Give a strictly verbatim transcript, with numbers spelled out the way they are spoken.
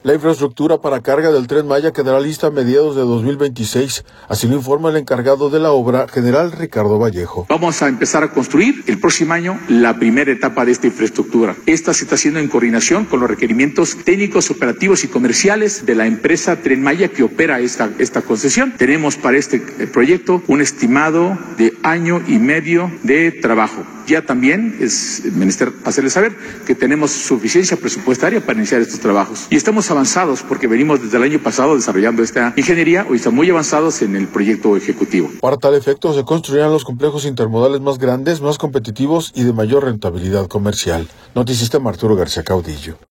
La infraestructura para carga del Tren Maya quedará lista a mediados de dos mil veintiséis, así lo informa el encargado de la obra, general Ricardo Vallejo. Vamos a empezar a construir el próximo año la primera etapa de esta infraestructura. Esta se está haciendo en coordinación con los requerimientos técnicos, operativos y comerciales de la empresa Tren Maya que opera esta, esta concesión. Tenemos para este proyecto un estimado de año y medio de trabajo. Ya también es menester hacerles saber que tenemos suficiencia presupuestaria para iniciar estos trabajos. Y estamos avanzados porque venimos desde el año pasado desarrollando esta ingeniería, hoy estamos muy avanzados en el proyecto ejecutivo. Para tal efecto se construirán los complejos intermodales más grandes, más competitivos y de mayor rentabilidad comercial. Notisistema Arturo García Caudillo.